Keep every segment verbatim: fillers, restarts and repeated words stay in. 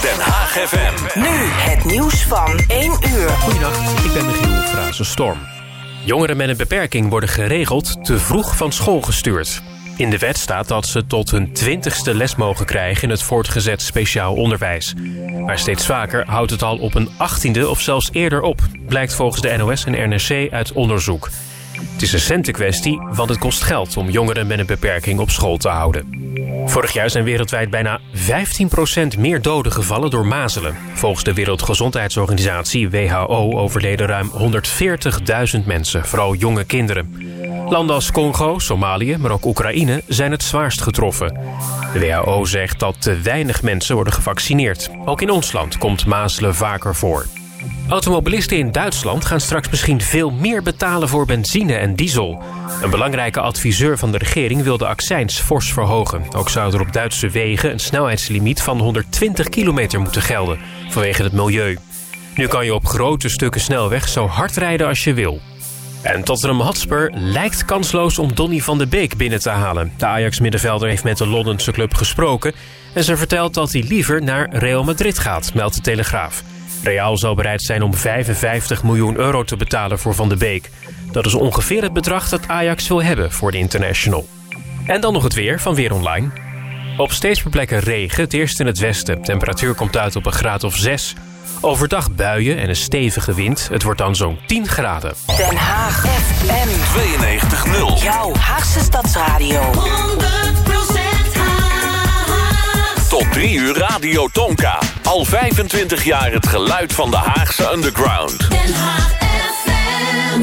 Den Haag F M. Nu het nieuws van één uur. Goedenacht, ik ben Michiel Frazen-Storm. Jongeren met een beperking worden geregeld te vroeg van school gestuurd. In de wet staat dat ze tot hun twintigste les mogen krijgen in het voortgezet speciaal onderwijs. Maar steeds vaker houdt het al op een achttiende of zelfs eerder op, blijkt volgens de N O S en R N C uit onderzoek. Het is een centenkwestie, want het kost geld om jongeren met een beperking op school te houden. Vorig jaar zijn wereldwijd bijna vijftien procent meer doden gevallen door mazelen. Volgens de Wereldgezondheidsorganisatie W H O overleden ruim honderdveertigduizend mensen, vooral jonge kinderen. Landen als Congo, Somalië, maar ook Oekraïne zijn het zwaarst getroffen. De W H O zegt dat te weinig mensen worden gevaccineerd. Ook in ons land komt mazelen vaker voor. Automobilisten in Duitsland gaan straks misschien veel meer betalen voor benzine en diesel. Een belangrijke adviseur van de regering wil de accijns fors verhogen. Ook zou er op Duitse wegen een snelheidslimiet van honderdtwintig kilometer moeten gelden, vanwege het milieu. Nu kan je op grote stukken snelweg zo hard rijden als je wil. En Tottenham Hotspur lijkt kansloos om Donny van de Beek binnen te halen. De Ajax-middenvelder heeft met de Londense club gesproken en ze vertelt dat hij liever naar Real Madrid gaat, meldt de Telegraaf. Real zal bereid zijn om vijfenvijftig miljoen euro te betalen voor Van de Beek. Dat is ongeveer het bedrag dat Ajax wil hebben voor de international. En dan nog het weer van Weer Online. Op steeds meer plekken regen, het eerst in het westen. Temperatuur komt uit op een graad of zes. Overdag buien en een stevige wind. Het wordt dan zo'n tien graden. Den Haag F M tweeënnegentig nul. Jouw Haagse Stadsradio. honderd procent Haag. Tot drie uur Radio Tonka. Al vijfentwintig jaar het geluid van de Haagse underground. Den Haag F M.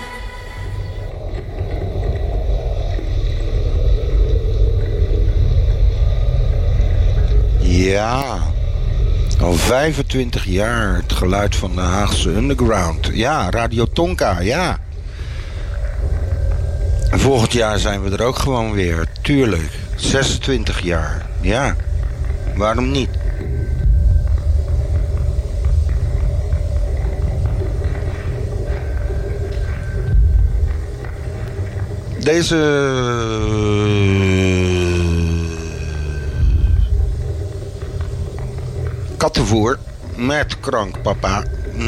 Ja, al vijfentwintig jaar het geluid van de Haagse underground. Ja, Radio Tonka, ja. En volgend jaar zijn we er ook gewoon weer, tuurlijk. zesentwintig jaar, ja. Waarom niet? Deze kattenvoer met krankpapa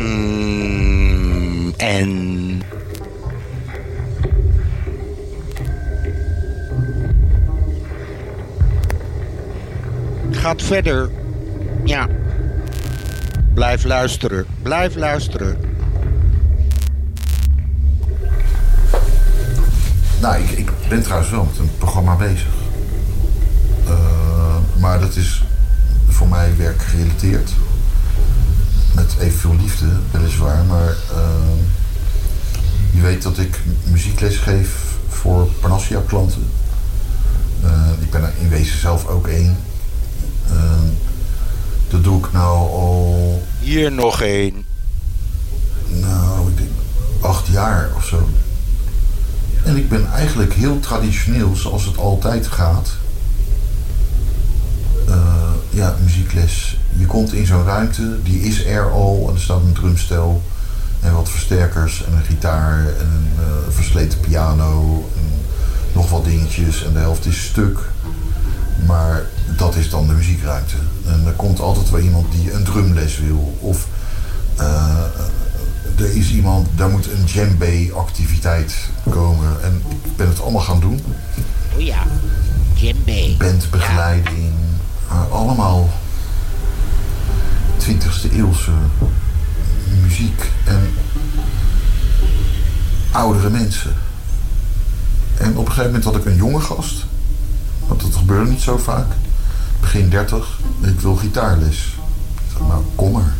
mm, en gaat verder. Ja, blijf luisteren, blijf luisteren. Nou, ik, ik ben trouwens wel met een programma bezig. Uh, maar dat is voor mij werkgerelateerd. Met evenveel liefde, weliswaar. Maar uh, je weet dat ik muziekles geef voor Panacea-klanten. Uh, ik ben er in wezen zelf ook één. Uh, dat doe ik nou al... Hier nog één. Nou, ik denk acht jaar of zo. En ik ben eigenlijk heel traditioneel, zoals het altijd gaat. Uh, ja, muziekles. Je komt in zo'n ruimte, die is er al. En er staat een drumstel en wat versterkers en een gitaar en een uh, versleten piano. En nog wat dingetjes en de helft is stuk. Maar dat is dan de muziekruimte. En er komt altijd wel iemand die een drumles wil. Of uh, er is iemand, daar moet een djembe-activiteit komen. En ik ben het allemaal gaan doen. Oh ja, djembe. Bandbegeleiding. Ja. Uh, allemaal twintigste eeuwse muziek. En oudere mensen. En op een gegeven moment had ik een jonge gast. Want dat gebeurde niet zo vaak. Begin dertig. Ik wil gitaarles. Ik zei, nou, kom maar.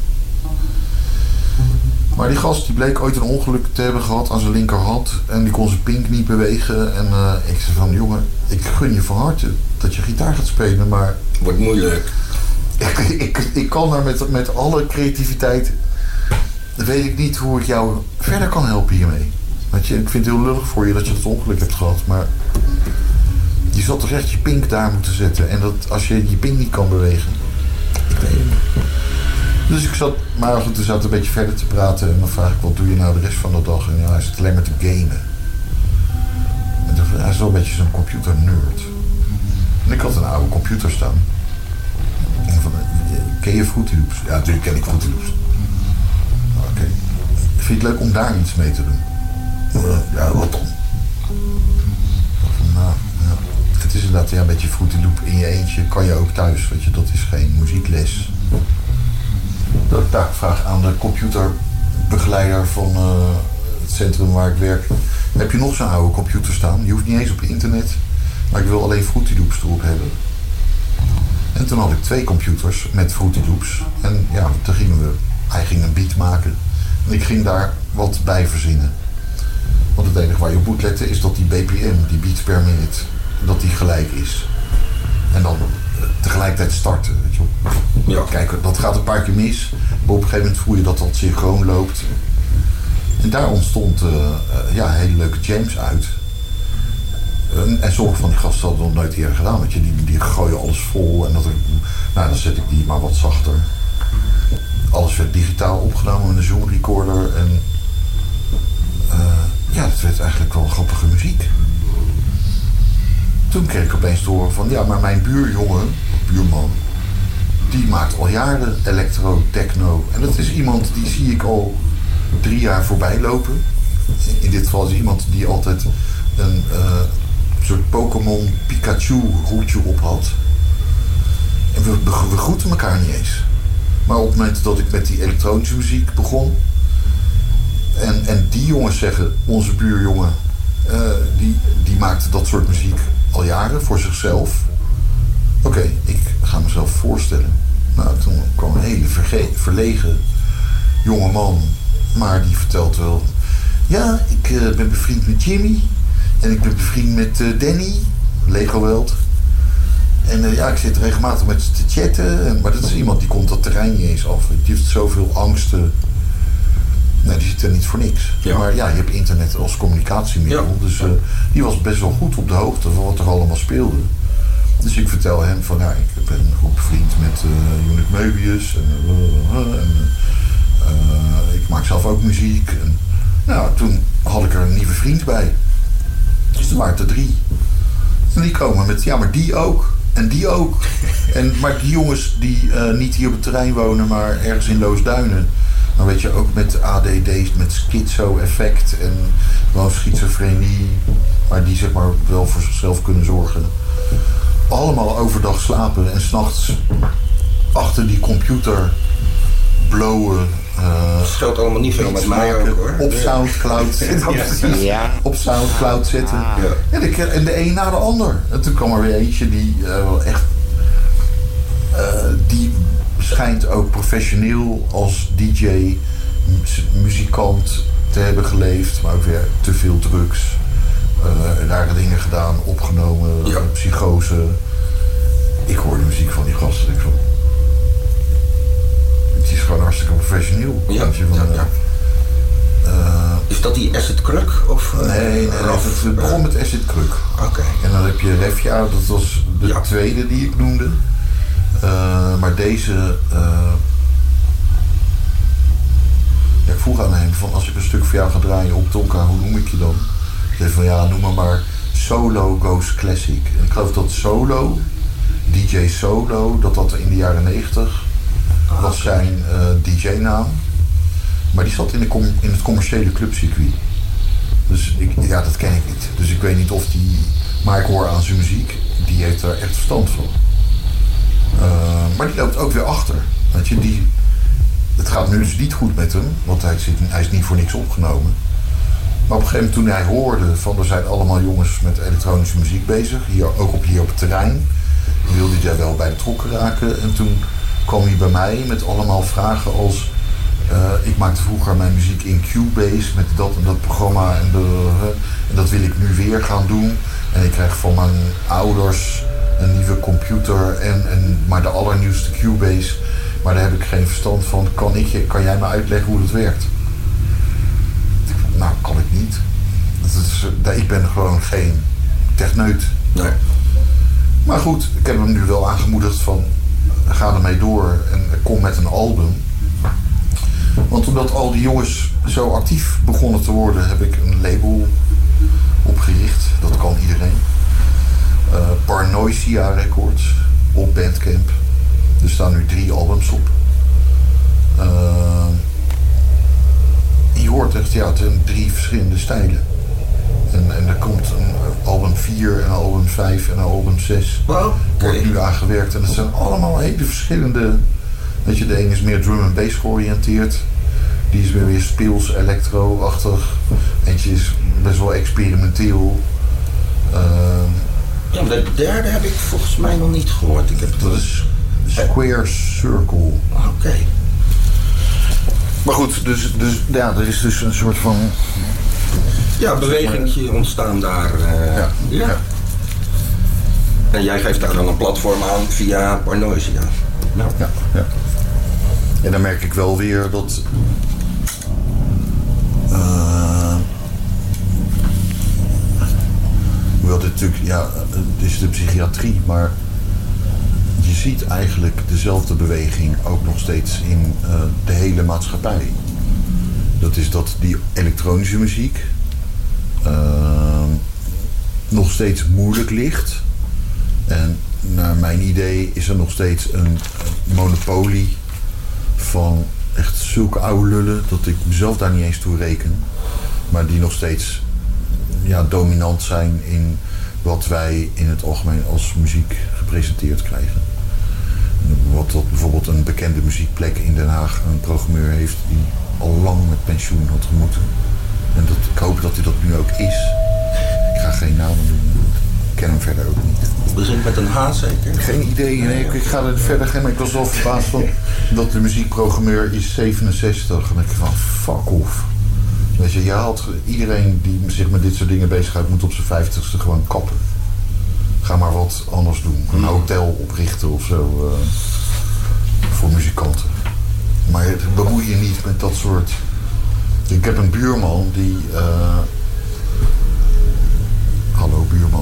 Maar die gast die bleek ooit een ongeluk te hebben gehad aan zijn linkerhand. En die kon zijn pink niet bewegen. En uh, ik zei van, jongen, ik gun je van harte dat je gitaar gaat spelen. Maar wordt moeilijk. Ik, ik, ik kan daar met, met alle creativiteit... weet ik niet hoe ik jou verder kan helpen hiermee. Weet je, ik vind het heel lullig voor je dat je het ongeluk hebt gehad. Maar je zat toch echt je pink daar moeten zetten. En dat als je je pink niet kan bewegen. Ik weet het niet. Dus ik zat, maar goed, we zaten een beetje verder te praten. En dan vraag ik, wat doe je nou de rest van de dag? En ja, hij zit alleen maar te gamen. En dan, hij is wel een beetje zo'n computer nerd. En ik had een oude computer staan. En van, Ken je Fruity Loops? Ja, natuurlijk ken ik Fruity Loops. Oké. Okay. Vind je het leuk om daar iets mee te doen? Uh, ja, wat dan? Nou, ja. Het is inderdaad ja, een beetje Fruity Loop in je eentje. Kan je ook thuis, weet je. Dat is geen muziekles. Dat ik daar vraag aan de computerbegeleider van uh, het centrum waar ik werk. Heb je nog zo'n oude computer staan? Die hoeft niet eens op internet. Maar ik wil alleen Fruity Loops erop hebben. En toen had ik twee computers met Fruity Loops. En ja, toen gingen we... Hij ging een beat maken. En ik ging daar wat bij verzinnen. Want het enige waar je op moet letten is dat die B P M, die beats per minute, dat die gelijk is. En dan uh, tegelijkertijd starten. Weet je wel. Ja. Kijk, dat gaat een paar keer mis. Maar op een gegeven moment voel je dat dat synchroon loopt. En daar ontstond uh, uh, ja, hele leuke jams uit. En, en sommige van die gasten hadden het nog nooit eerder gedaan. Want je, die, die gooien alles vol. En dat er, nou, dan zet ik die maar wat zachter. Alles werd digitaal opgenomen met een Zoom recorder. En uh, ja, dat werd eigenlijk wel grappige muziek. Toen kreeg ik opeens te horen van... Ja, maar mijn buurjongen, buurman... Die maakt al jaren electro, techno. En dat is iemand die zie ik al drie jaar voorbij lopen. In dit geval is iemand die altijd een uh, soort Pokémon Pikachu roetje op had. En we, we groeten elkaar niet eens. Maar op het moment dat ik met die elektronische muziek begon... En, en die jongens zeggen, onze buurjongen... Uh, die, die maakt dat soort muziek al jaren voor zichzelf. Oké, okay, ik ga mezelf voorstellen. Nou, toen kwam een hele verge- verlegen jonge man. Maar die vertelt wel... Ja, ik uh, ben bevriend met Jimmy. En ik ben bevriend met uh, Danny. Lego Welt. En uh, ja, ik zit regelmatig met ze te chatten. En, maar dat is iemand die komt dat terrein niet eens af. Die heeft zoveel angsten. Nee, die zit er niet voor niks. Ja. Maar ja, je hebt internet als communicatiemiddel. Ja. Dus uh, die was best wel goed op de hoogte van wat er allemaal speelde. Dus ik vertel hem van, ja, ik ben een goed bevriend met uh, Unit Möbius. En, uh, uh, en uh, ik maak zelf ook muziek. En, nou, toen had ik er een nieuwe vriend bij. Dus toen waren het er drie. En die komen met, ja, maar die ook. En die ook. En, maar die jongens die uh, niet hier op het terrein wonen, maar ergens in Loosduinen. Dan weet je ook met A D D's, met schizo-effect en gewoon schizofrenie. Maar die zeg maar wel voor zichzelf kunnen zorgen. Allemaal overdag slapen en 's nachts achter die computer blowen. Uh, Scheelt allemaal niet veel met mij ook, hoor. Op Soundcloud zetten. Ja. Ja. Op Soundcloud zetten. Ah. Ja. Ja, en de een na de ander. En toen kwam er weer eentje die uh, echt... Uh, die schijnt ook professioneel als D J, mu- muzikant te hebben geleefd. Maar ook weer te veel drugs. Uh, rare dingen gedaan, opgenomen, ja. Psychose. Ik hoor de muziek van die gasten. Ik van, het is gewoon hartstikke professioneel. Ja, van, ja, ja. Uh, is dat die Acid Kruk? Of, uh, nee, nee, nee het, het begon met Acid Kruk. Oké. Okay. En dan heb je Refja, dat was de ja. tweede die ik noemde. Uh, maar deze... Uh, ja, ik vroeg aan hem van, als ik een stuk voor jou ga draaien op Tonka, hoe noem ik je dan? Ik zei van, ja, noem maar maar Solo Goes Classic. En ik geloof dat Solo, D J Solo, dat dat in de jaren negentig ah, was zijn uh, D J-naam. Maar die zat in, de com- in het commerciële clubcircuit. Dus ik, ja, dat ken ik niet. Dus ik weet niet of die... Maar ik hoor aan zijn muziek, die heeft er echt verstand van. Uh, maar die loopt ook weer achter. Weet je, die, het gaat nu dus niet goed met hem, want hij, zit, hij is niet voor niks opgenomen. Maar op een gegeven moment toen hij hoorde van er zijn allemaal jongens met elektronische muziek bezig, hier, ook op, hier op het terrein, wilde hij wel bij betrokken raken. En toen kwam hij bij mij met allemaal vragen als... Uh, ik maakte vroeger mijn muziek in Cubase met dat en dat programma en, de, uh, en dat wil ik nu weer gaan doen. En ik krijg van mijn ouders een nieuwe computer en, en maar de allernieuwste Cubase. Maar daar heb ik geen verstand van. Kan, ik, kan jij me uitleggen hoe dat werkt? Nou, kan ik niet. Dat is, ik ben gewoon geen techneut. Nee. Maar goed, ik heb hem nu wel aangemoedigd van ga ermee door en kom met een album. Want omdat al die jongens zo actief begonnen te worden, heb ik een label opgericht. Dat kan iedereen. Uh, Parnoisia Records op Bandcamp. Er staan nu drie albums op. Uh, je hoort echt, ja, het zijn drie verschillende stijlen. En, en er komt een album vier en een album vijf en een album zes. Wow, okay. Wordt nu aangewerkt. En dat zijn allemaal hele verschillende... Weet je, de een is meer drum en bass georiënteerd. Die is weer weer speels, electro-achtig. Eentje is best wel experimenteel. Uh, Ja, maar de derde heb ik volgens mij nog niet gehoord. Ik heb het dat is Square Circle. Oké. Okay. Maar goed, dus, dus ja, er is dus een soort van... Ja, bewegingje ontstaan daar. Uh, ja. Ja. ja. En jij geeft daar dan een platform aan via Parnoisia. Nou. Ja, ja. En dan merk ik wel weer dat... Uh, hoewel dit natuurlijk... Ja, het is de psychiatrie, maar... Je ziet eigenlijk dezelfde beweging ook nog steeds in uh, de hele maatschappij. Dat is dat die elektronische muziek... Uh, nog steeds moeilijk ligt. En naar mijn idee is er nog steeds een, een monopolie van echt zulke oude lullen dat ik mezelf daar niet eens toe reken. Maar die nog steeds ja, dominant zijn in wat wij in het algemeen als muziek gepresenteerd krijgen. Wat dat bijvoorbeeld een bekende muziekplek in Den Haag een programmeur heeft die al lang met pensioen had gemoeten. En dat, ik hoop dat hij dat nu ook is. Ik ga geen namen noemen. Ik ken hem verder ook niet. Het begint met een H zeker? Geen idee. Nee, ik, ik ga er verder geen. Maar ik was wel verbaasd van dat de muziekprogrammeur is zevenenzestig. En ik van fuck off. Weet je, je had iedereen die zich met dit soort dingen bezighoudt moet op zijn vijftigste gewoon kappen. Ga maar wat anders doen. Een hotel oprichten of zo. Uh, voor muzikanten. Maar bemoei je niet met dat soort... Ik heb een buurman die... Uh... Hallo buurman.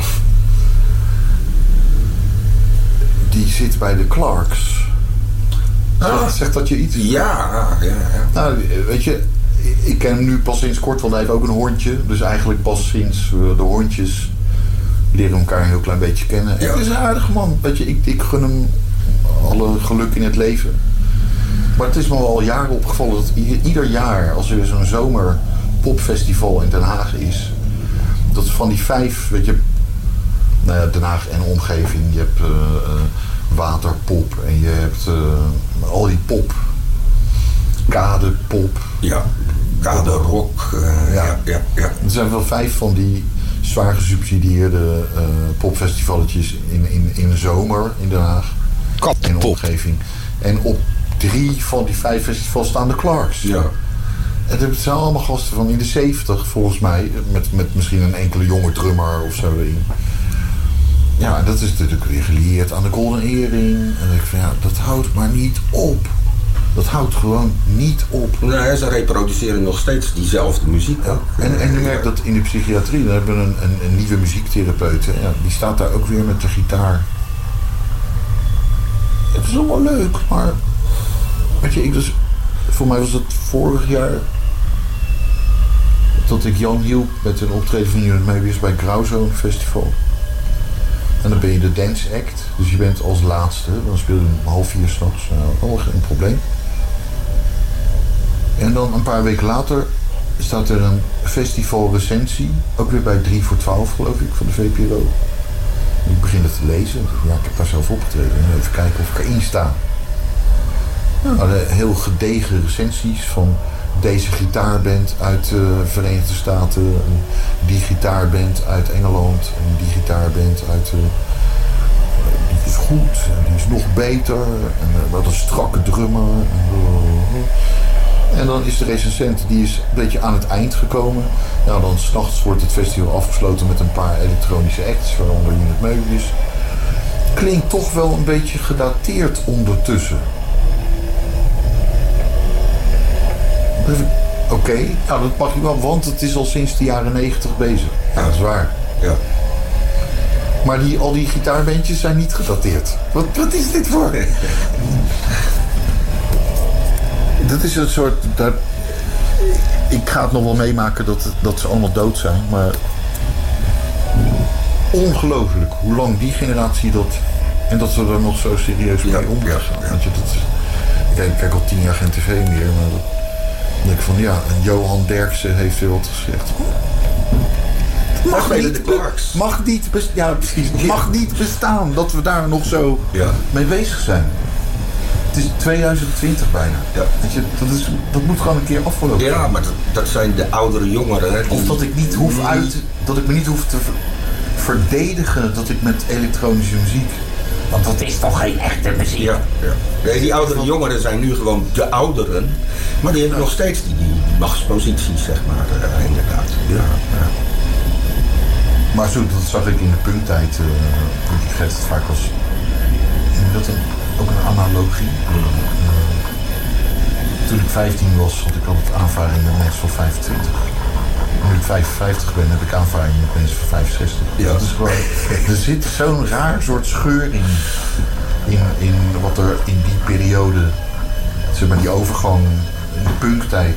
Die zit bij de Clarks. Ah. Zegt, zegt dat je iets? Ja, ja, ja. Nou, weet je... Ik ken hem nu pas sinds kort, want hij heeft ook een hondje. Dus eigenlijk pas sinds uh, de hondjes... leren elkaar een heel klein beetje kennen. En ja. het is een aardige man. Weet je, ik, ik gun hem alle geluk in het leven. Maar het is me al jaren opgevallen dat ieder jaar, als er weer zo'n zomerpopfestival in Den Haag is, dat van die vijf, weet je, nou ja, Den Haag en omgeving, je hebt uh, uh, waterpop en je hebt uh, al die pop, kadepop. Ja, kaderrock. Uh, ja. Ja, ja, ja. Er zijn wel vijf van die zwaar gesubsidieerde uh, popfestivalletjes in, in, in de zomer in Den Haag. En omgeving. En op drie van die vijf festivals staan de Clarks. Ja. En het zijn allemaal gasten van in de zeventig volgens mij. Met, met misschien een enkele jonge drummer of zo erin. Ja, dat is natuurlijk weer gelieerd aan de Golden Earring. En dan denk ik van ja, dat houdt maar niet op. Dat houdt gewoon niet op. Nee, ze reproduceren nog steeds diezelfde muziek. Ja. En, en je merkt dat in de psychiatrie, dan hebben we een, een, een nieuwe muziektherapeut. Ja, die staat daar ook weer met de gitaar. Het is allemaal leuk, maar... Weet je, ik dus, voor mij was het vorig jaar... dat ik Jan hielp met een optreden van Unit Moebius bij Grauwzone Festival. En dan ben je de dance act. Dus je bent als laatste. Dan speel je om half vier s'nachts. Nou, allemaal geen probleem. En dan een paar weken later staat er een festivalrecensie. Ook weer bij drie voor twaalf geloof ik, van de V P R O. Ik begin het te lezen. Ja, ik heb daar zelf opgetreden. Even kijken of ik erin sta. Nou, heel gedegen recensies van deze gitaarband uit de Verenigde Staten, die gitaarband uit Engeland en die gitaarband uit de, die is goed en die is nog beter en wat een strakke drummer. En dan is de recensent, die is een beetje aan het eind gekomen. Nou, dan 's nachts wordt het festival afgesloten met een paar elektronische acts, waaronder Unit Moebius. Klinkt toch wel een beetje gedateerd ondertussen. Oké, okay. Nou dat mag je wel, want het is al sinds de jaren negentig bezig. Ja, dat is waar. Ja. Maar die, al die gitaarbandjes zijn niet gedateerd. Wat, wat is dit voor? Dat is een soort... Dat, ik ga het nog wel meemaken dat, dat ze allemaal dood zijn, maar... Ongelooflijk hoe lang die generatie dat En dat we er nog zo serieus mee Ja, om ja, gaan. ja. Weet je, dat is, ik kijk, ik kijk al tien jaar geen tv meer, maar dat, dan denk ik van ja, en Johan Derksen heeft weer wat gezegd. Mag spelen niet, de Clarks. mag, niet bes- ja, precies, mag niet bestaan dat we daar nog zo Ja. mee bezig zijn. Het is tweeduizend twintig bijna. Ja. Weet je, dat, is, dat moet gewoon een keer afgelopen Ja, zijn. maar dat, dat zijn de oudere jongeren. Hè, die- Of dat ik niet hoef uit, dat ik me niet hoef te ver- verdedigen dat ik met elektronische muziek. Want dat is toch geen echte muziek. Ja, ja. Nee, die oudere jongeren zijn nu gewoon de ouderen. Maar die hebben nog steeds die, die machtsposities, zeg maar, uh, inderdaad. Ja, ja. Maar zo, dat zag ik in de punktijd. Uh, ik geef het vaak als. En dat een, ook een analogie. Uh, toen ik vijftien was, had ik altijd aanvaring met mensen van vijfentwintig. Nu ik vijfenvijftig ben, heb ik aanvaring met mensen van vijfenzestig. Ja. Dat is gewoon, er zit zo'n raar soort scheur in, in, in wat er in die periode, zeg maar die overgang in de punktijd,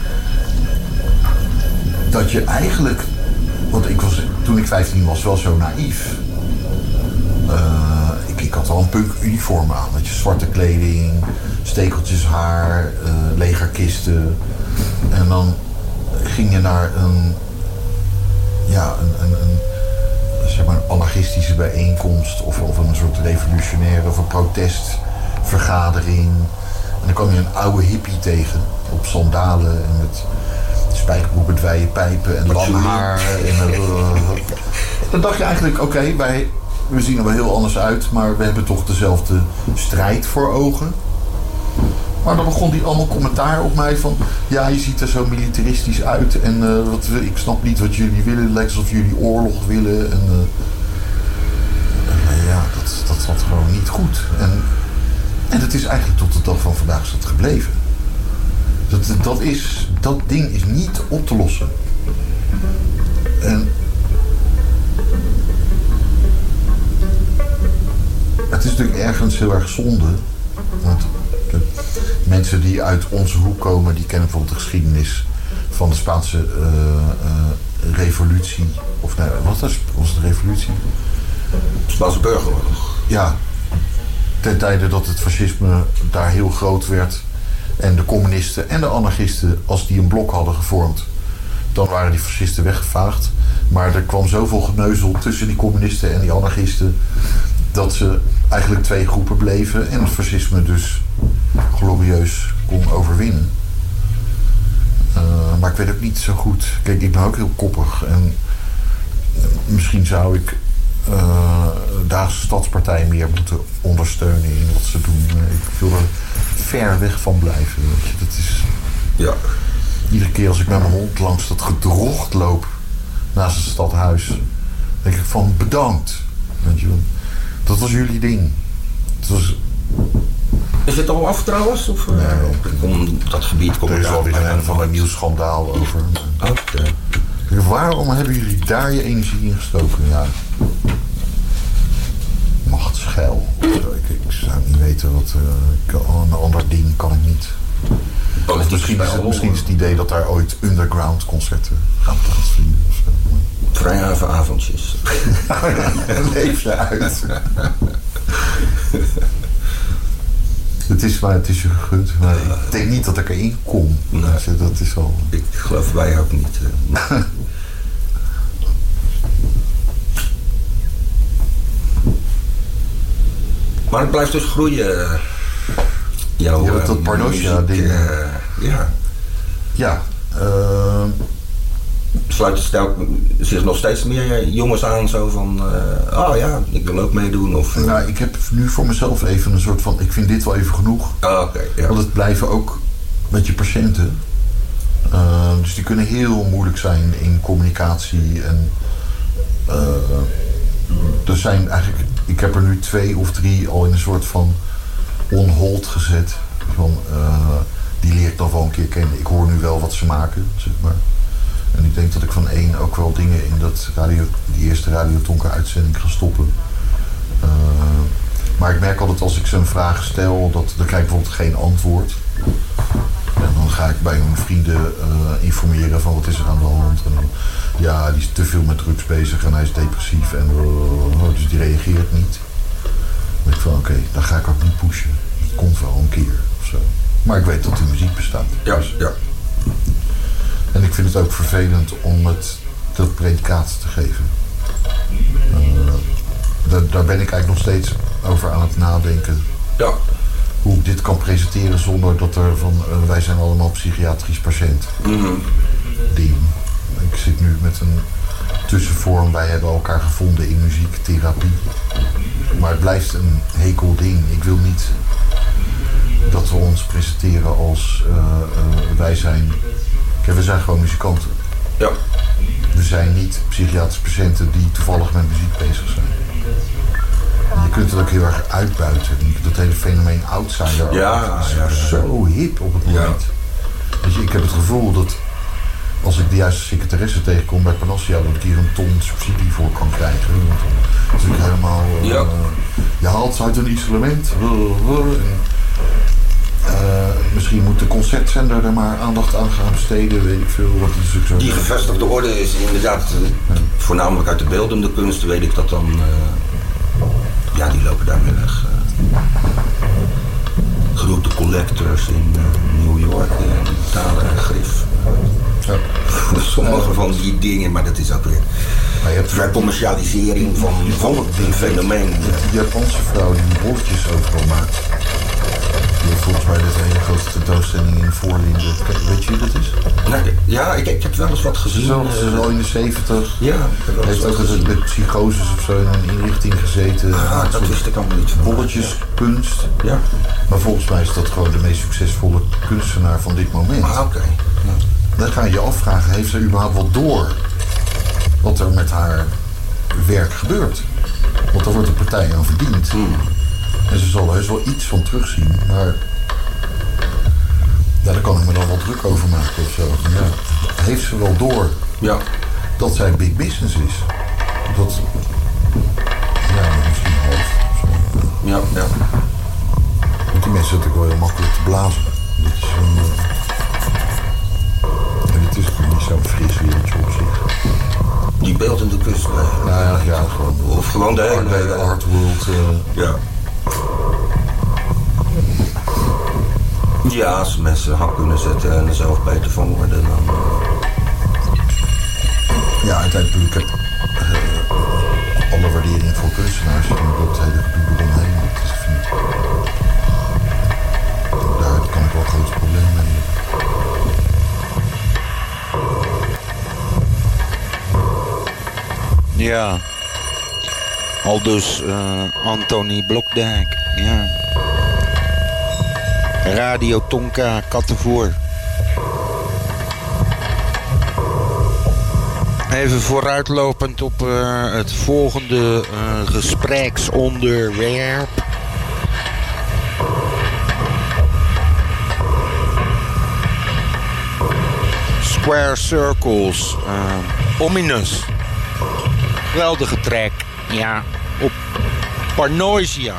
dat je eigenlijk, want ik was toen ik vijftien was wel zo naïef. Uh, ik, ik had al een punk uniform aan, weet je, zwarte kleding, stekeltjes haar, uh, legerkisten. En dan ging je naar een, ja, een, een, een, zeg maar een anarchistische bijeenkomst of, of een soort revolutionaire of een protestvergadering. En dan kwam je een oude hippie tegen op sandalen en met spijkerbroek met wijde pijpen en lang haar. En, uh, dan dacht je eigenlijk, oké, okay, wij we zien er wel heel anders uit, maar we hebben toch dezelfde strijd voor ogen. Maar dan begon die allemaal commentaar op mij van, ja, je ziet er zo militaristisch uit en uh, wat, ik snap niet wat jullie willen, het lijkt alsof jullie oorlog willen. En, uh, en ja, dat, dat zat gewoon niet goed. En, en het is eigenlijk tot de dag van vandaag is dat gebleven. Dat, dat, is, dat ding is niet op te lossen. En het is natuurlijk ergens heel erg zonde. Want de mensen die uit onze hoek komen, die kennen bijvoorbeeld de geschiedenis van de Spaanse uh, uh, revolutie. Of nee, wat was, was het revolutie? Spaanse burgeroorlog. Ja, ten tijde dat het fascisme daar heel groot werd. En de communisten en de anarchisten, als die een blok hadden gevormd, dan waren die fascisten weggevaagd. Maar er kwam zoveel geneuzel tussen die communisten en die anarchisten, dat ze eigenlijk twee groepen bleven en het fascisme dus glorieus kon overwinnen. Uh, maar ik weet ook niet zo goed. Kijk, ik ben ook heel koppig en misschien zou ik uh, de Haagse Stadspartij meer moeten ondersteunen in wat ze doen. Ik wil er ver weg van blijven. Weet je. Dat is, ja. Iedere keer als ik met mijn hond langs dat gedrocht loop naast het stadhuis, denk ik van bedankt. Weet je, dat was jullie ding. Het was... Is het al af trouwens? Of, uh, nee. Om dat gebied komt er is alweer een, een van een nieuw schandaal over. Okay. Waarom hebben jullie daar je energie in gestoken? Ja. Machtsgeil. Ik, ik zou niet weten wat. Uh, ik, een ander ding kan ik niet. Of misschien, is het, misschien is het idee dat daar ooit underground concerten gaan plaatsvinden. Of zo. Vrijhavenavondjes. Leef je uit. Het is, maar het is je gegund. Maar ik denk niet dat ik erin kom. Nee. Dat is al... Ik geloof wij ook niet. Uh, maar het blijft dus groeien. Jouw, ja, dat Parnosia-ding. Uh, ja. Ja. Uh, Sluiten stel, zich nog steeds meer jongens aan, zo van, uh, oh ja, ik wil ook meedoen. Of, uh... Nou, ik heb nu voor mezelf even een soort van, ik vind dit wel even genoeg. Oh, okay, ja. Want het blijven ook met je patiënten. Uh, dus die kunnen heel moeilijk zijn in communicatie. En uh, er zijn eigenlijk, ik heb er nu twee of drie al in een soort van on hold gezet. Van, uh, die leer ik dan wel een keer kennen. Ik hoor nu wel wat ze maken, zeg maar. En ik denk dat ik van één ook wel dingen in dat radio, die eerste Radio Tonka uitzending ga stoppen. Uh, maar ik merk altijd als ik ze een vraag stel, dat, dan krijg ik bijvoorbeeld geen antwoord. En dan ga ik bij mijn vrienden uh, informeren van wat is er aan de hand. En dan, ja, die is te veel met drugs bezig en hij is depressief. En uh, dus die reageert niet. Dan denk ik van, oké, okay, dan ga ik ook niet pushen. Het komt wel een keer of zo. Maar ik weet dat die muziek bestaat. Ja, ja. En ik vind het ook vervelend om het dat predicaat te geven. Uh, daar, daar ben ik eigenlijk nog steeds over aan het nadenken. Ja. Hoe ik dit kan presenteren zonder dat er van uh, wij zijn allemaal psychiatrisch patiënt. Mm-hmm. Ding. Ik zit nu met een tussenvorm. Wij hebben elkaar gevonden in muziektherapie. Maar het blijft een hekel ding. Ik wil niet dat we ons presenteren als uh, uh, wij zijn. Kijk, we zijn gewoon muzikanten. Ja. We zijn niet psychiatrische patiënten die toevallig met muziek bezig zijn. En je kunt het ook heel erg uitbuiten. Dat hele fenomeen outsider ja, is ja, ja. zo hip op het moment. Ja. Weet je, ik heb het gevoel dat als ik de juiste secretaresse tegenkom bij Panassia, dat ik hier een ton subsidie voor kan krijgen. Want dan is ik helemaal... Uh, ja. Je haalt uit een isolement. En, uh, misschien moet de concertzender er maar aandacht aan gaan besteden, weet ik veel. Wat is ook zo. Die gevestigde orde is inderdaad, uh, voornamelijk uit de beeldende kunst, weet ik dat dan... Uh, ja, die lopen daarmee weg. Uh, grote collectors in uh, New York, uh, die betalen een grif. Uh, ja. Sommige van die dingen, maar dat is ook weer... Maar je hebt vercommercialisering van, van het fenomeen. Die Japanse vrouw die bolletjes overal maakt. Die heeft volgens mij deze hele grote tentoonstelling in Voorlinden. Weet je wie dat is? Nee, ja, ik, ik heb wel eens wat gezien. Ze is, is al in de zeventig. Ja, hij heeft ook eens met psychoses of zo in een inrichting gezeten. Ah, dat wist ik allemaal niet van. Bolletjeskunst. Ja. Maar volgens mij is dat gewoon de meest succesvolle kunstenaar van dit moment. Ah, oké. Okay. Ja. Dan ga je je afvragen, heeft ze überhaupt wel door wat er met haar werk gebeurt? Want daar wordt de partij aan verdiend. Hmm. En ze zal er heus wel iets van terugzien, maar ja, daar kan ik me dan wel druk over maken of zo. Ja. Heeft ze wel door ja. dat zij big business is? Dat, ja, misschien half. Zo. Ja, ja. Want die mensen natuurlijk wel heel makkelijk te blazen. Dat is een, uh, en het is natuurlijk niet zo'n fris wereldje op zich. Die beeldende kunst. Nou ja, ja, gewoon. Of gewoon de hele, de hele art world. Uh, ja. Ja, als mensen hak kunnen zetten en er zelf beter van worden, dan... Ja, uiteindelijk, ik heb uh, alle waardering voor kunstenaars en ook dat hele gedoe eromheen. Dat is, vind ik, daar kan ik wel een groot probleem mee. Ja, al dus uh, Anthony Blokdijk, ja. Radio Tonka, Kattenvoer. Even vooruitlopend op uh, het volgende uh, gespreksonderwerp. Square Circles, uh, Ominous. Geweldige track, ja, op Parnoisia.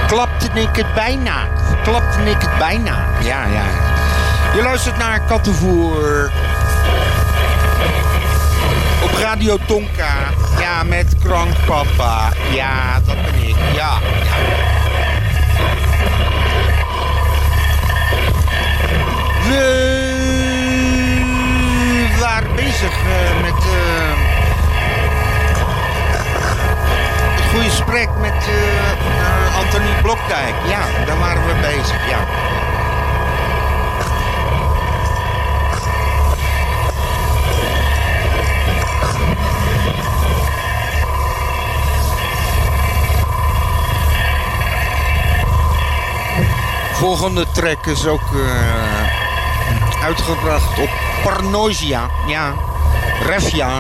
Verklapte ik het bijna. Verklapte ik het bijna. Ja, ja. Je luistert naar Kattenvoer. Op Radio Tonka. Ja, met Krankpapa. Ja, dat ben ik. Ja, ja. We waren bezig uh, met uh, het goede gesprek met uh, uh, Anthony Blokdijk. Ja, daar waren we bezig, ja. Volgende track is ook uh, uitgebracht op Parnoisia, ja, Refja.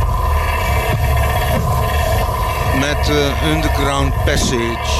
Met uh, Underground Passage.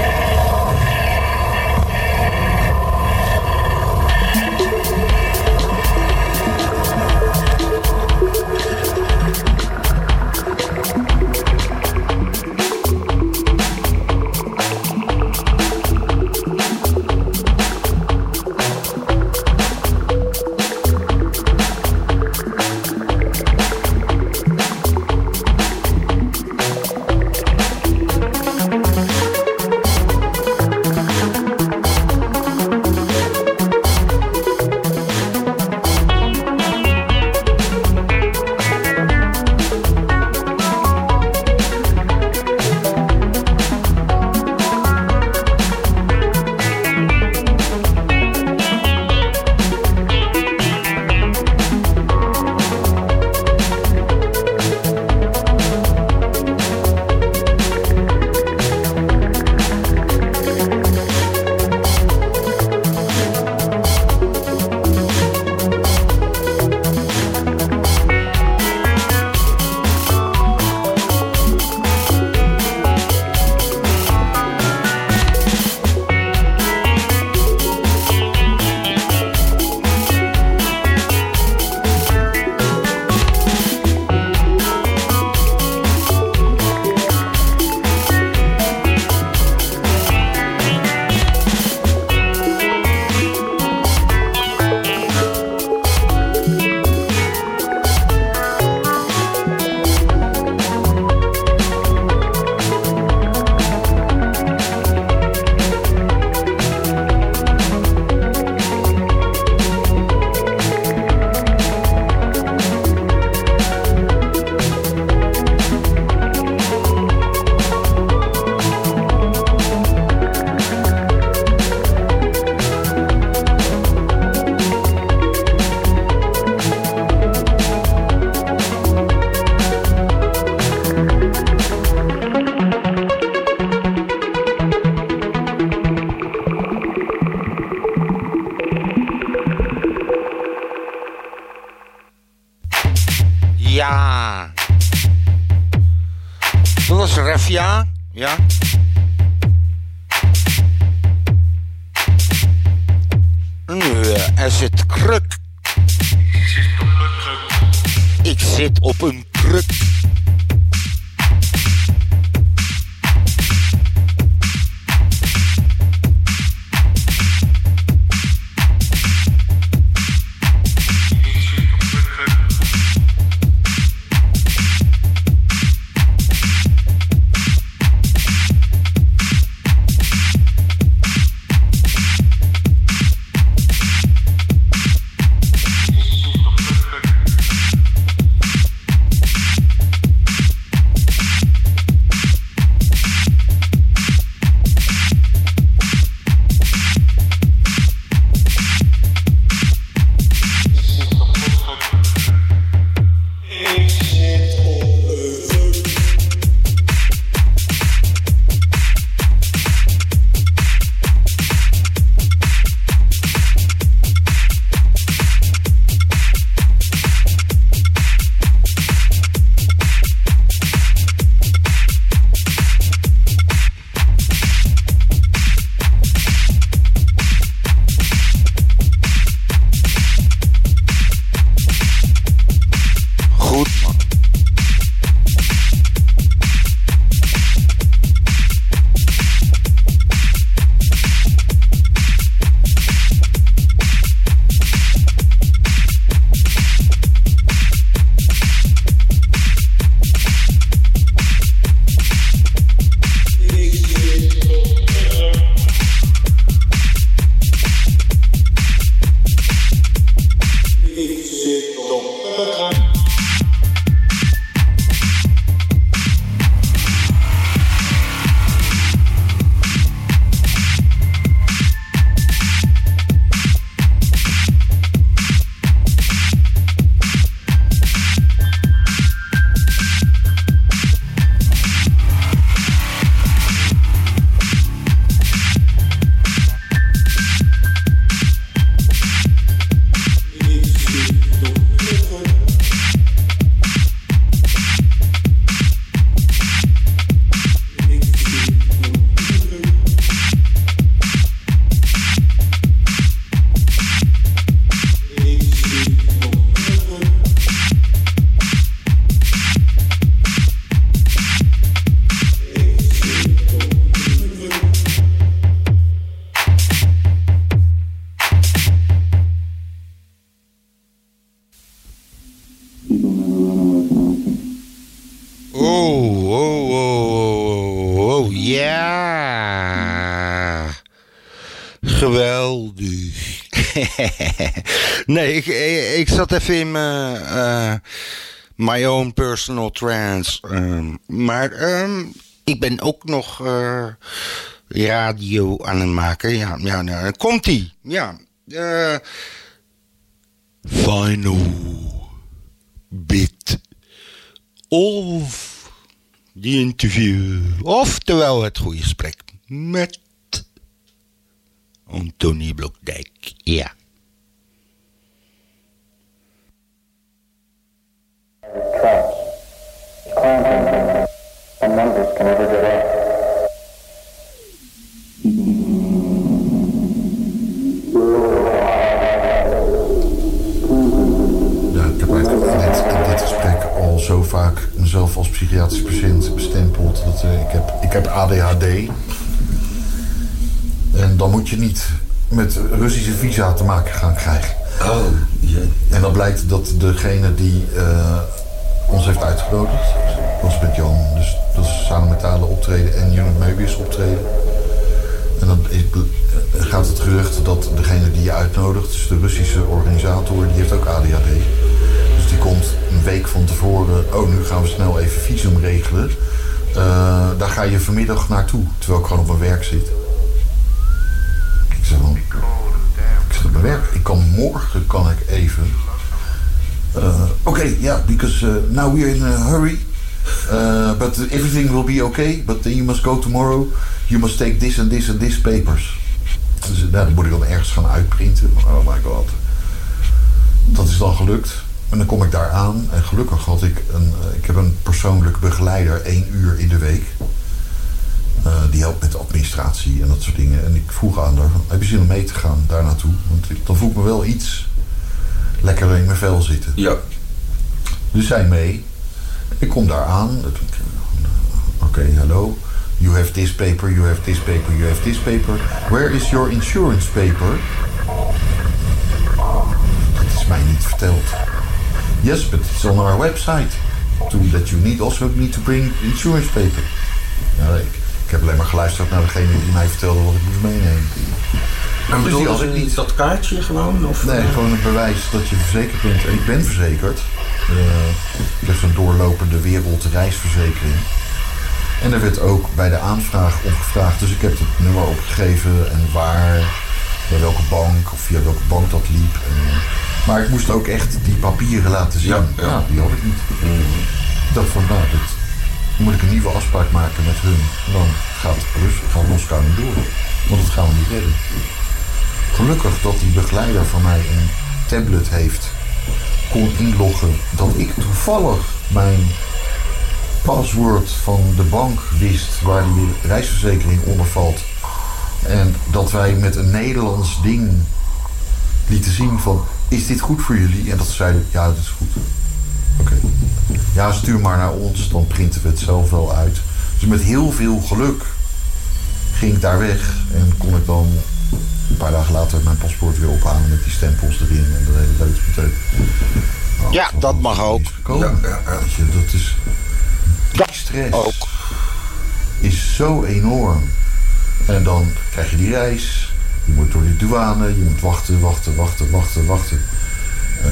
Ja. Dat was Refja. Ja. Nu, er zit kruk. Ik zit op een kruk. Goed, man. Nee, ik, ik zat even in mijn uh, my own personal trance. Um, maar um, ik ben ook nog uh, radio aan het maken. Ja, ja nou, komt-ie. Ja. Uh, final bit of the interview. Oftewel het goede gesprek met Antonie Blokdijk. Ja. Tracks. Quantum and numbers can never get up. Ja, ik heb eigenlijk in dit, in dit gesprek al zo vaak mezelf als psychiatrisch patiënt bestempeld. Dat, uh, ik, heb, ik heb A D H D. En dan moet je niet met Russische visa te maken gaan krijgen. Oh, jee. En dan blijkt dat degene die uh, ons heeft uitgenodigd, was met Jan, dus dat is Samen Metalen optreden en Unit Möbius optreden. En dan is, uh, gaat het gerucht dat degene die je uitnodigt, dus de Russische organisator, die heeft ook A D H D. Dus die komt een week van tevoren, oh nu gaan we snel even visum regelen. Uh, daar ga je vanmiddag naartoe, terwijl ik gewoon op mijn werk zit. Ik zeg dan, ik zit op mijn werk, ik kan morgen kan ik even. Uh, Oké, okay, ja, yeah, because uh, now we're in a hurry. Uh, but everything will be okay. But then you must go tomorrow. You must take this and this and this papers. Dus nou, dan moet ik dan ergens gaan uitprinten. Oh my god. Dat is dan gelukt. En dan kom ik daar aan. En gelukkig had ik een, uh, ik heb een persoonlijke begeleider één uur in de week. Uh, die helpt met de administratie en dat soort dingen. En ik vroeg aan haar, heb je zin om mee te gaan daar naartoe? Want ik, dan voel ik me wel iets lekkerder in mijn vel zitten. Ja. Dus zij mee. Ik kom daar aan. Oké, okay, hello. You have this paper, you have this paper, you have this paper. Where is your insurance paper? Dat is mij niet verteld. Yes, but it's on our website. To, that you need also need to bring insurance paper. Ja, ik, ik heb alleen maar geluisterd naar degene die mij vertelde wat ik moest meenemen. En dus die had ik niet dat kaartje gewoon? Of nee, gewoon een bewijs dat je verzekerd bent. En ik ben verzekerd. Uh, ik heb zo'n doorlopende wereldreisverzekering. En er werd ook bij de aanvraag om gevraagd. Dus ik heb het nummer opgegeven en waar, bij welke bank of via welke bank dat liep. En, maar ik moest ook echt die papieren laten zien. Ja, ja. ja die had ik niet. Mm-hmm. Ik dacht van, nou, dit, dan moet ik een nieuwe afspraak maken met hun. En dan gaat, Rus, gaat Moskou niet door. Want dat gaan we niet redden. Gelukkig dat die begeleider van mij een tablet heeft, kon inloggen dat ik toevallig mijn paswoord van de bank wist waar die reisverzekering onder valt. En dat wij met een Nederlands ding lieten zien van, is dit goed voor jullie? En dat ze zeiden, ja, dat is goed. Oké. Okay. Ja, stuur maar naar ons, dan printen we het zelf wel uit. Dus met heel veel geluk ging ik daar weg en kon ik dan een paar dagen later mijn paspoort weer ophalen met die stempels erin en de hele leuk meteen. Nou, ja, dat mag ook. Ja, ja, ja. Weet je, dat is, die stress ook. Is zo enorm. En dan krijg je die reis, je moet door die douane, je moet wachten, wachten, wachten, wachten, wachten. Uh,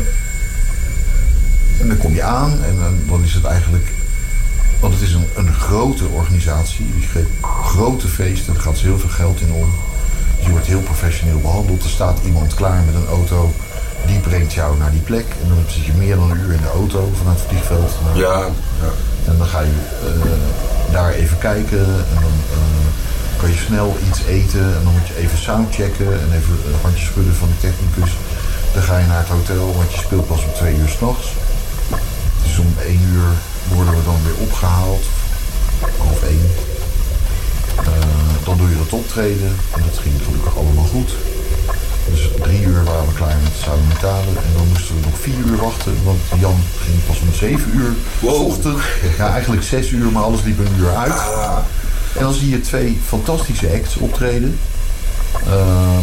en dan kom je aan en dan, dan is het eigenlijk, want het is een, een grote organisatie, die geeft grote feesten, er gaat heel veel geld in om. Je wordt heel professioneel behandeld. Er staat iemand klaar met een auto. Die brengt jou naar die plek. En dan zit je meer dan een uur in de auto vanuit het vliegveld. Naar... Ja, ja. En dan ga je uh, daar even kijken. En dan uh, kan je snel iets eten. En dan moet je even soundchecken. En even uh, handjes schudden van de technicus. Dan ga je naar het hotel. Want je speelt pas om twee uur 's nachts. Dus om één uur worden we dan weer opgehaald. Half één. Uh, dan doe je dat optreden en dat ging gelukkig allemaal goed. Dus drie uur waren we klaar met Samen Metalen en dan moesten we nog vier uur wachten, want Jan ging pas om zeven uur ochtend. Ja, eigenlijk zes uur, maar alles liep een uur uit. En dan zie je twee fantastische acts optreden. Uh,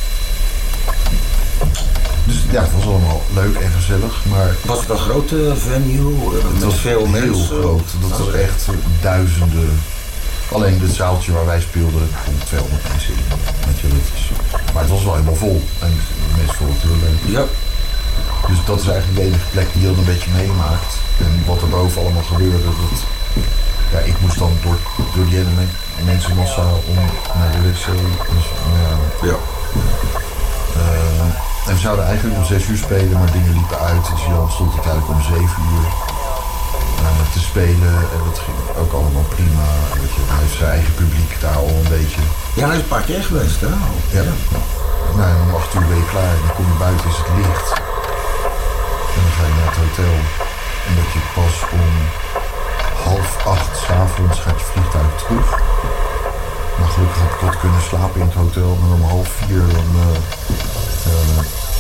dus ja, het was allemaal leuk en gezellig, maar... Was het een grote venue? Het met was veel heel mensen? groot. Dat was echt duizenden... Alleen het zaaltje waar wij speelden kon tweehonderd mensen in. Weet je, dat is, maar het was wel helemaal vol. En de mensen vonden het heel leuk. Ja. Dus dat is eigenlijk de enige plek die je dan een beetje meemaakt. En wat er boven allemaal gebeurde, dat... Ja, ik moest dan door, door die hele mensenmassa om naar de wc. Dus, ja. Ja. Uh, en we zouden eigenlijk om zes uur spelen, maar dingen liepen uit. Dus Jan stond uiteindelijk om zeven uur uh, te spelen. En dat ging ook allemaal prima. Weet je, hij heeft zijn eigen publiek daar al een beetje. Ja, hij is een paar keer geweest, hè? Ja. ja. Nou, en om acht uur ben je klaar. En dan kom je buiten, is het licht. En dan ga je naar het hotel. En dat je pas om half acht 's avonds gaat je vliegtuig terug. Maar gelukkig heb ik tot kunnen slapen in het hotel. Maar om half vier dan uh, uh,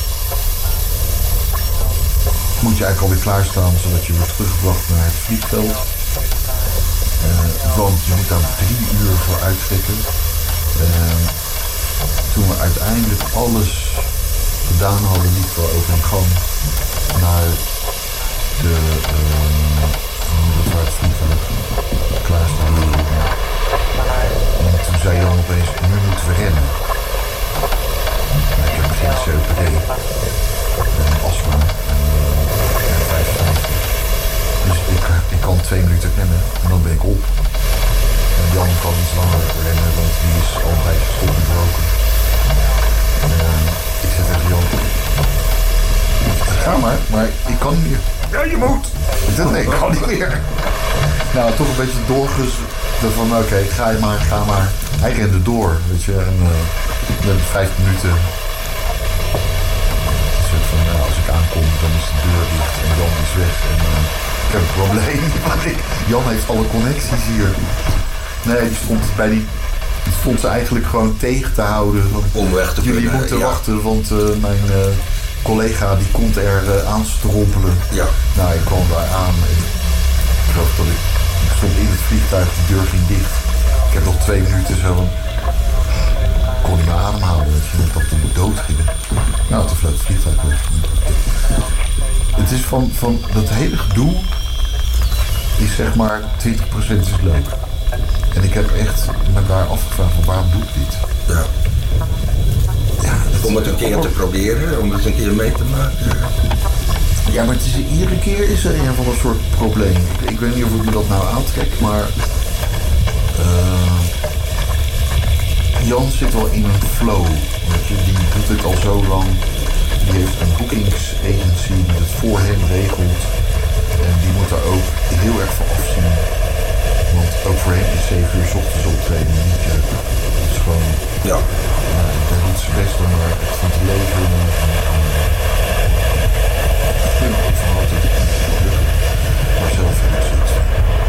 moet je eigenlijk alweer klaarstaan, zodat je wordt teruggebracht naar het vliegveld. Uh, want je moet daar drie uur voor uittrekken. Uh, toen we uiteindelijk alles gedaan hadden, liepen we over een gang naar de... Uh, dat waar het vliegveld klaar staat. En toen zei Jan opeens, nu moeten we rennen. Nou, ik heb geen C O P D. En astma. En uh, vijfenvijftig. Dus ik, ik kan twee minuten rennen en dan ben ik op. En Jan kan iets langer rennen, want die is al een tijdje gestopt met roken. En uh, ik zeg tegen Jan, ga maar, maar ik kan niet meer. Ja, je moet! Ik zeg, nee, ik kan niet meer. Nou, toch een beetje doorges... Van oké, okay, ga je maar, ga maar. Hij rende door, weet je. En uh, we hebben vijf minuten. Een soort van, nou, als ik aankom, dan is de deur dicht en Jan is weg. En uh, ik heb een probleem. ik, Jan heeft alle connecties hier. Nee, die stond bij die... Die stond ze eigenlijk gewoon tegen te houden. Om weg te Jullie kunnen, moeten ja. wachten, want uh, mijn uh, collega die komt er uh, aan strompelen. Ja. Nou, ik kwam daar aan. En ik geloof dat ik... Ik stond in het vliegtuig, de deur ging dicht. Ik heb nog twee minuten zo... Ik kon niet meer ademhalen, weet je. Ik dacht dat ik dood ging. Nou, toen vloog het vliegtuig weg. Het is van, van dat hele gedoe... is zeg maar twintig procent is leuk. En ik heb echt me daar afgevraagd van waarom doe ik dit? Ja. Ja, om het een keer te proberen, om het een keer mee te maken. Ja, maar het is, iedere keer is er een van een soort probleem. Ik, ik weet niet of ik me dat nou aantrek, maar... Uh, Jan zit wel in een flow. Weet je, die doet het al zo lang. Die heeft een boekingsagency die het voor hem regelt. En die moet daar ook heel erg van afzien. Want ook voor hem is zeven uur 's ochtends optreden niet leuk. Het is gewoon... Ja. Uh, hij doet zijn best om er echt van te leven. En, en, ik vind ook van altijd gelukkig. Maar zelf heb ik zoiets van...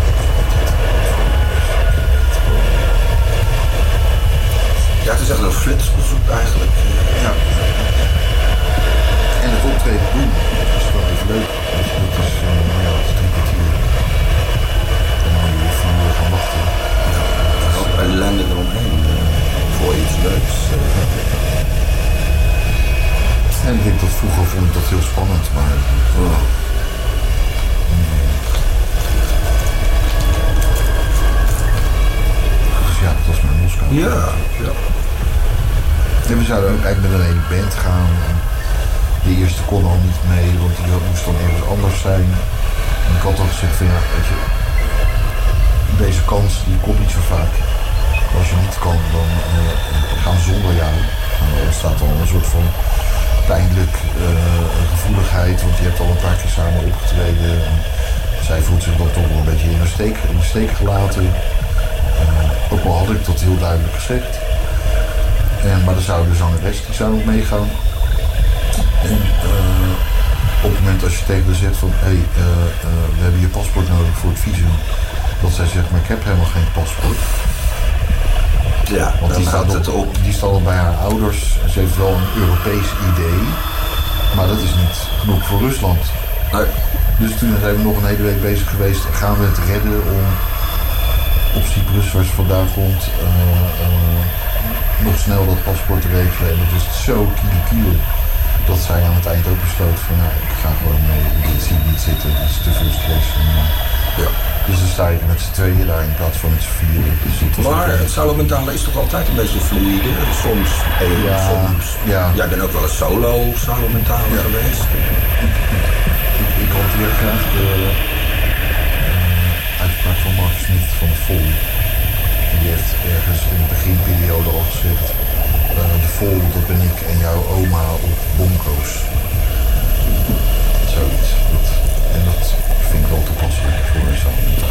Ja, het is echt een flitsbezoek eigenlijk. Ja. En het optreden doen, dat is wel even leuk. Weet je, dat is, uh, nou ja, dat is drie kwartier. En dan moet je weer vier uur gaan wachten. Ja, het is ook ellende eromheen. Uh, voor iets leuks. Uh. En ik denk dat vroeger vond ik dat heel spannend, maar... Oh. Dus ja, dat was mijn Moskou. Ja, ja. En we zouden ook eigenlijk met een hele band gaan. En de eerste kon al niet mee, want die moest dan ergens anders zijn. En ik had al gezegd van ja, weet je... Deze kans, die komt niet zo vaak. Als je niet kan, dan uh, gaan we zonder jou. Nou, er ontstaat al een soort van... pijnlijk uh, gevoeligheid, want je hebt al een paar keer samen opgetreden. En zij voelt zich dan toch wel een beetje in de steek, in de steek gelaten. Uh, ook al had ik dat heel duidelijk gezegd. En, maar dan zou de zangeres die zou ook meegaan. En uh, op het moment als je tegen haar zegt van hé, hey, uh, uh, we hebben je paspoort nodig voor het visum. Dat zij zegt, maar ik heb helemaal geen paspoort. Ja, want die staat, het op, die staat al bij haar ouders. Ze heeft wel een Europees idee. Maar dat is niet genoeg voor Rusland. Nee. Dus toen zijn we nog een hele week bezig geweest. Gaan we het redden om op Cyprus, waar ze vandaan komt, uh, uh, nog snel dat paspoort te regelen. En dat was zo kiele kiele. Dat zij aan het eind ook besloot van nou, ik ga gewoon mee. Ik zie het niet zitten. Het is te veel stress. En, uh, ja. Dus er sta je met z'n tweeën daar in plaats van met z'n vieren. Dus dat was Maar ook, het salomentale is toch altijd een beetje fluïde? Soms één, Ja, soms... ja. Jij bent ook wel een solo salomentale Ja. geweest. Ik, ik hanteer graag de uh, uitspraak van Mark Smith van de Vol. Die heeft ergens in de beginperiode al gezegd... Uh, de Vol, dat ben ik en jouw oma op bonko's. Zoiets. Dat, en dat vind ik wel toepasselijk voor een salamentaal.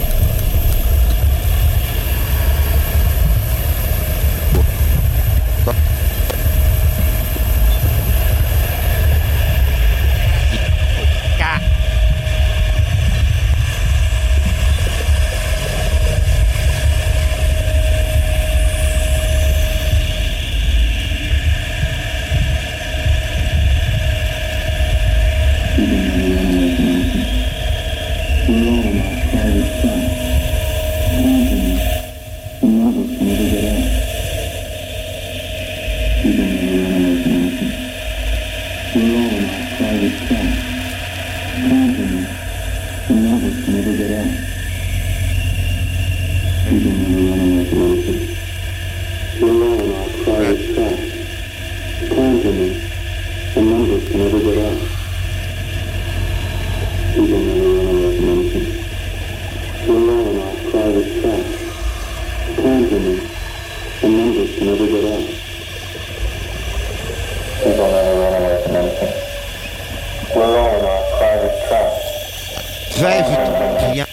vijfentwintig jaar.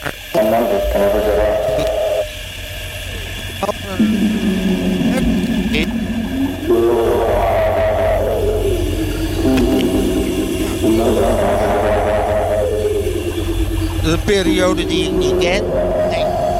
Een periode die ik niet ken. Nee.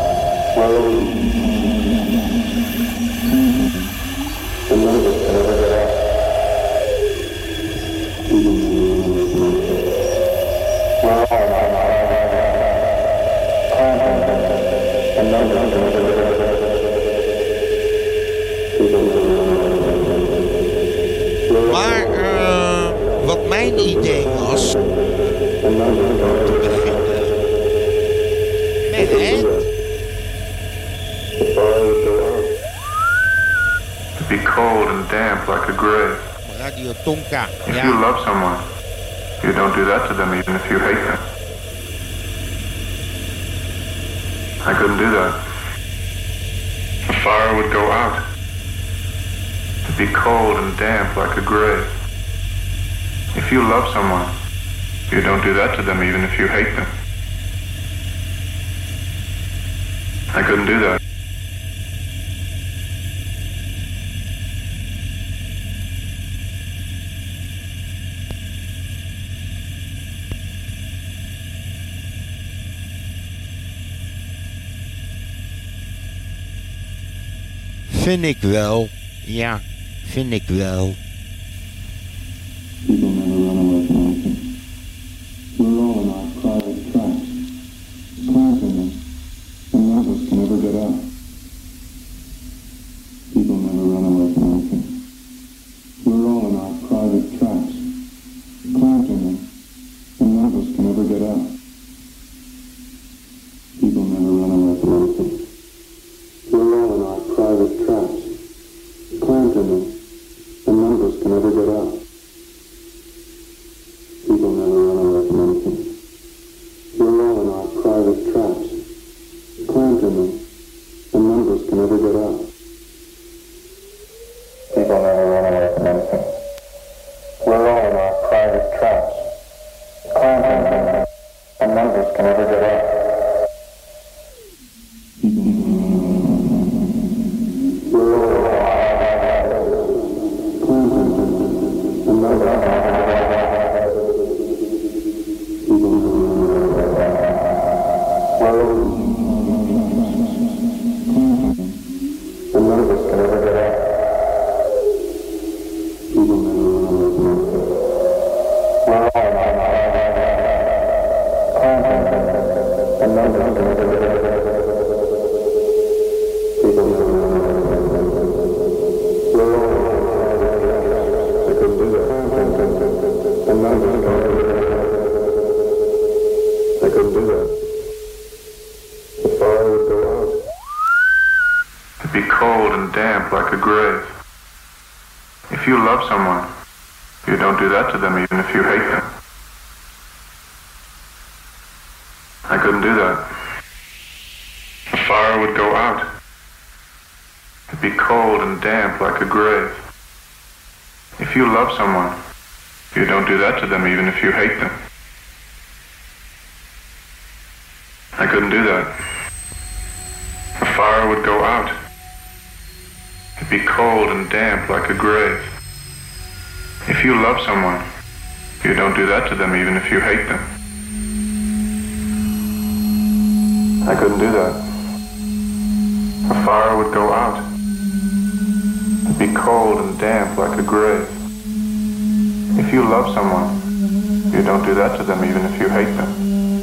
Maar uh, wat mijn idee was, om te beginnen met het To be cold and damp like a grave. Radio Tonka. If Ja. you love someone, you don't do that to them even if you hate them. I couldn't do that. The fire would go out. To be cold and damp like a grave. If you love someone, you don't do that to them even if you hate them. I couldn't do that. Vind ik wel. Ja, vind ik wel. People never run away from anything. We're all in our private traps. Planting them. And none of us can ever get out. People never run away from anything. We're all in our private traps. Planting them. And none of us can ever get out. People never run away from anything. We're all in our private traps. Planting them. And none of us can ever get out. People never run away from anything. We're all in our private traps, planting them, and none of us can ever get out. People never run away from anything. We're all in our private traps, planting them, and none of us can ever get out. We're all in our planting them, and none of us can ever get out. cold and damp like a grave. If you love someone, you don't do that to them even if you hate them. I couldn't do that. The fire would go out. It'd be cold and damp like a grave. If you love someone, you don't do that to them even if you hate them. I couldn't do that. The fire would go out. It'd be cold and damp like a grave. If you love someone, you don't do that to them even if you hate them. I couldn't do that. The fire would go out. It'd be cold and damp like a grave. If you love someone, you don't do that to them even if you hate them.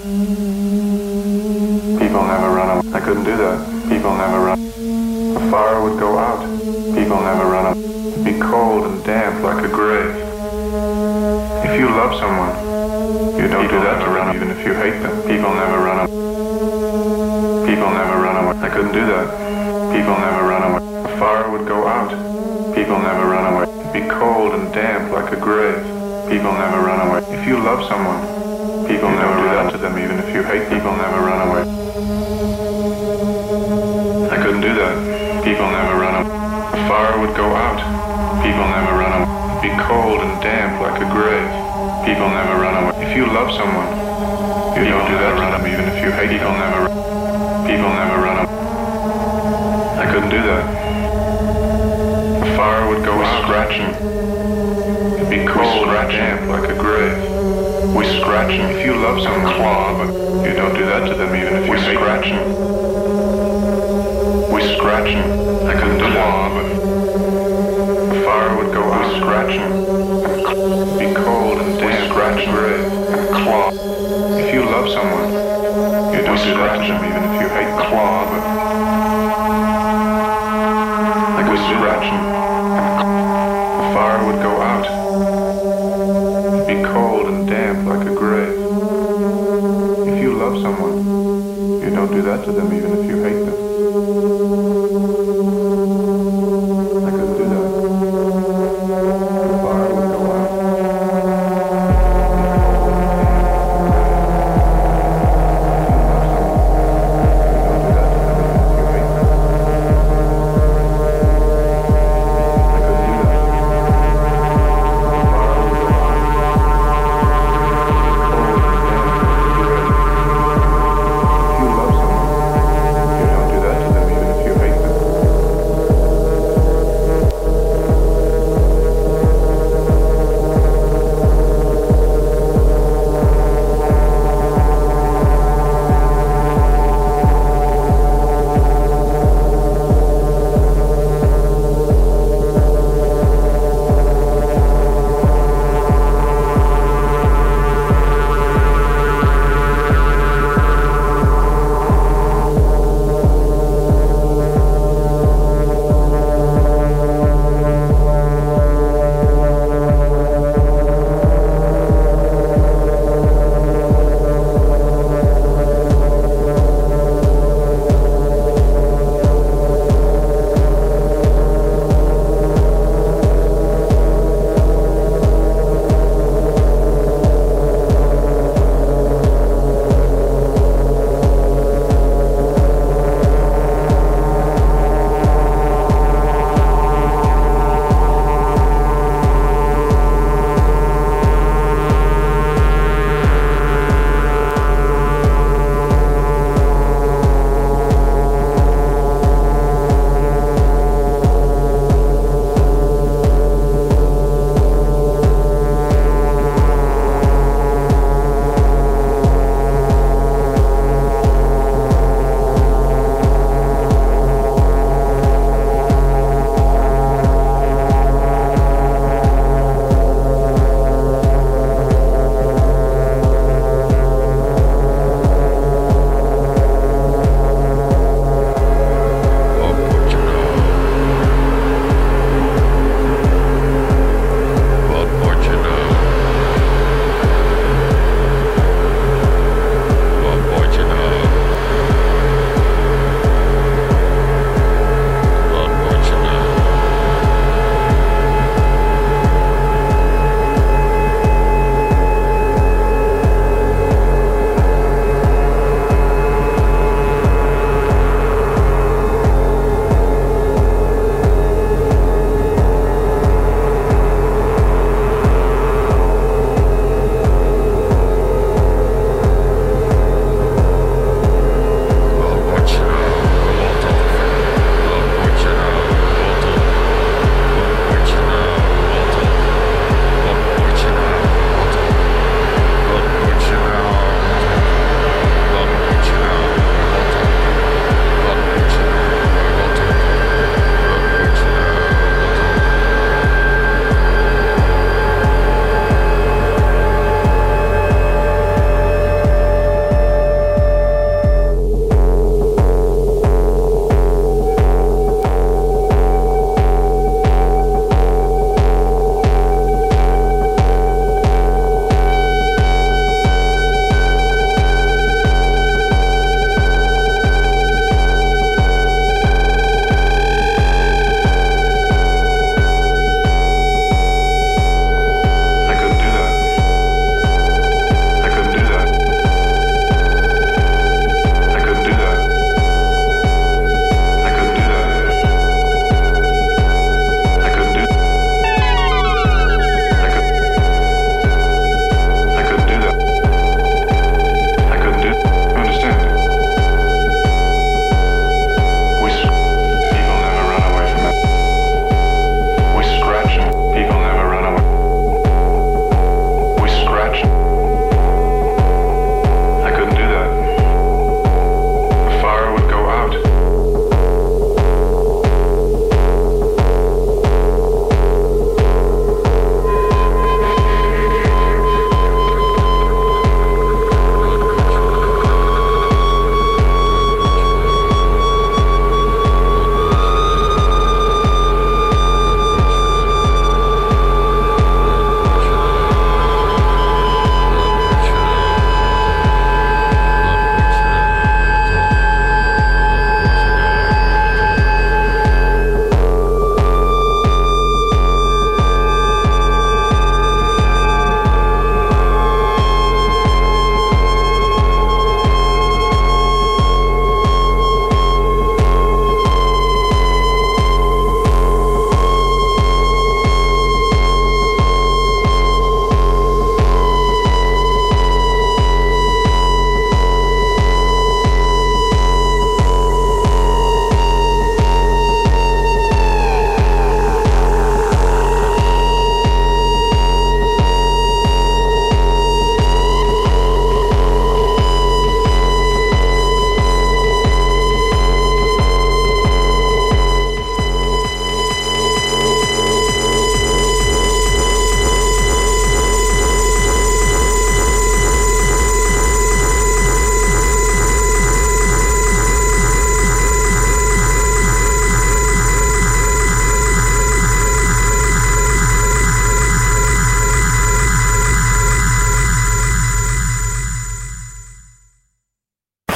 People never run away. I couldn't do that. People never run. The fire would go out. People never run away. It'd be cold and damp like a grave. If you love someone, you don't do that to them even if you hate them. People never run away. People never run away. I couldn't do that. People never run away. The fire would go out. People never run away. It'd be cold and damp like a grave. People never run away. If you love someone, people never do that to them even if you hate. People never run away. I couldn't do that. People never run away. The fire would go out. People never run away. It'd be cold and damp like a grave. People never run away. If you love someone, you don't do that to them even if you hate. People never run. People never run away. I couldn't do that. The fire would go out. Scratching. It'd be cold and damp like a grave. We scratching. If you love someone, claw, but you don't do that to them even if you hate. Scratching. We scratching. I couldn't do that. But the fire would go out. Scratching. It'd be cold and damp. Scratching. Grave. Claw. If you love someone, you don't do that to them even if you hate. Claw, but like a scratching. The fire would go out. It'd be cold and damp like a grave. If you love someone, you don't do that to them even if you hate them.